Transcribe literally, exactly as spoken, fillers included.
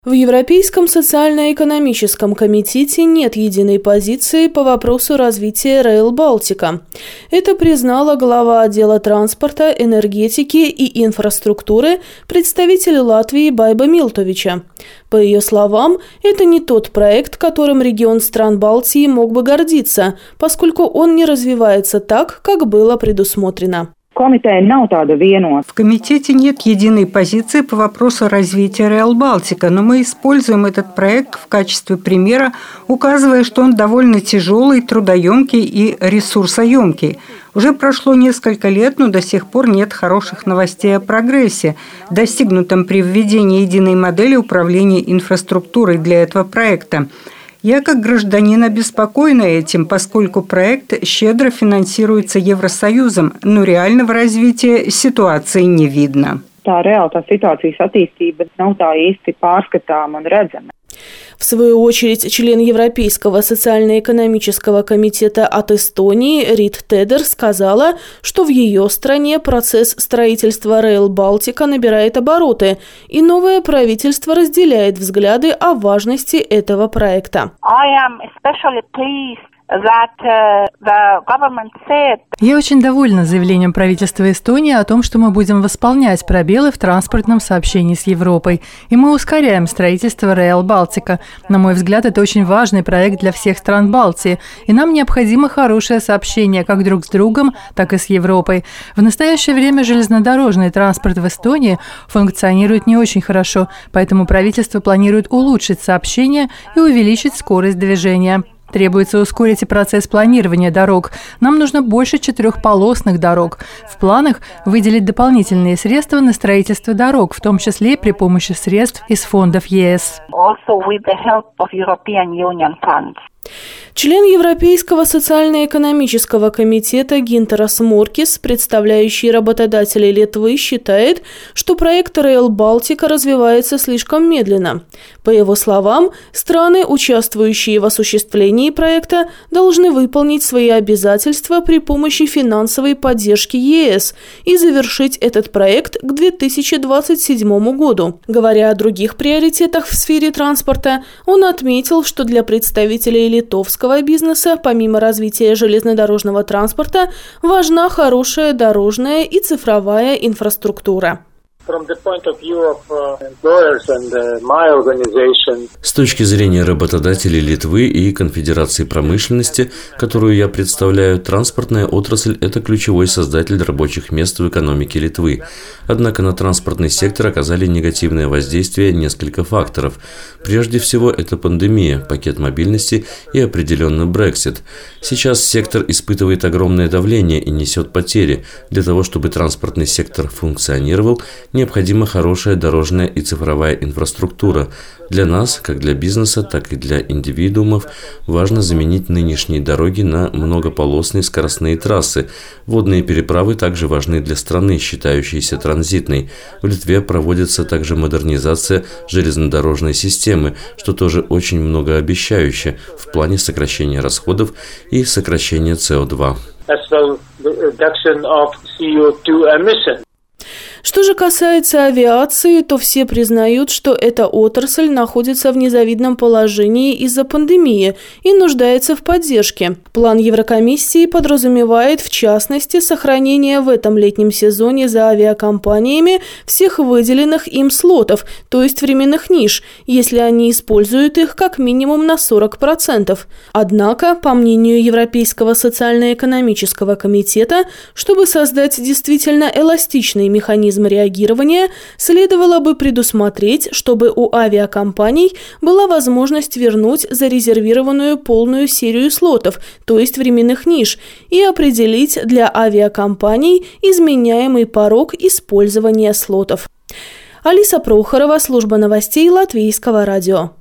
В Европейском социально-экономическом комитете нет единой позиции по вопросу развития Rail Baltica. Это признала глава отдела транспорта, энергетики и инфраструктуры, представитель Латвии Байба Милтовича. По ее словам, это не тот проект, которым регион стран Балтии мог бы гордиться, поскольку он не развивается так, как было предусмотрено. В комитете нет единой позиции по вопросу развития Rail Baltica, но мы используем этот проект в качестве примера, указывая, что он довольно тяжелый, трудоемкий и ресурсоемкий. Уже прошло несколько лет, но до сих пор нет хороших новостей о прогрессе, достигнутом при введении единой модели управления инфраструктурой для этого проекта. Я, как гражданин, обеспокоена этим, поскольку проект щедро финансируется Евросоюзом, но реального развития ситуации не видно. В свою очередь, член Европейского социально-экономического комитета от Эстонии Рит Тедер сказала, что в ее стране процесс строительства Rail Baltica набирает обороты, и новое правительство разделяет взгляды о важности этого проекта. Я очень довольна заявлением правительства Эстонии о том, что мы будем восполнять пробелы в транспортном сообщении с Европой, и мы ускоряем строительство Rail Baltica. На мой взгляд, это очень важный проект для всех стран Балтии, и нам необходимо хорошее сообщение как друг с другом, так и с Европой. В настоящее время железнодорожный транспорт в Эстонии функционирует не очень хорошо, поэтому правительство планирует улучшить сообщение и увеличить скорость движения. Требуется ускорить и процесс планирования дорог. Нам нужно больше четырехполосных дорог. В планах выделить дополнительные средства на строительство дорог, в том числе при помощи средств из фондов ЕС. Член Европейского социально-экономического комитета Гинтерас Моркис, представляющий работодателей Литвы, считает, что проект Rail Baltica развивается слишком медленно. По его словам, страны, участвующие в осуществлении проекта, должны выполнить свои обязательства при помощи финансовой поддержки ЕС и завершить этот проект к две тысячи двадцать седьмому году. Говоря о других приоритетах в сфере транспорта, он отметил, что для представителей литовского бизнеса, помимо развития железнодорожного транспорта, важна хорошая дорожная и цифровая инфраструктура. С точки зрения работодателей Литвы и Конфедерации промышленности, которую я представляю, транспортная отрасль – это ключевой создатель рабочих мест в экономике Литвы. Однако на транспортный сектор оказали негативное воздействие несколько факторов. Прежде всего, это пандемия, пакет мобильности и определенно Брексит. Сейчас сектор испытывает огромное давление и несет потери. Для того, чтобы транспортный сектор функционировал, необходима хорошая дорожная и цифровая инфраструктура. Для нас, как для бизнеса, так и для индивидуумов, важно заменить нынешние дороги на многополосные скоростные трассы. Водные переправы также важны для страны, считающейся транзитной. В Литве проводится также модернизация железнодорожной системы, что тоже очень многообещающе в плане сокращения расходов и сокращения си о два. Что же касается авиации, то все признают, что эта отрасль находится в незавидном положении из-за пандемии и нуждается в поддержке. План Еврокомиссии подразумевает, в частности, сохранение в этом летнем сезоне за авиакомпаниями всех выделенных им слотов, то есть временных ниш, если они используют их как минимум на сорок процентов. Однако, по мнению Европейского социально-экономического комитета, чтобы создать действительно эластичный механизм реагирования, следовало бы предусмотреть, чтобы у авиакомпаний была возможность вернуть зарезервированную полную серию слотов, то есть временных ниш, и определить для авиакомпаний изменяемый порог использования слотов. Алиса Прохорова, служба новостей Латвийского радио.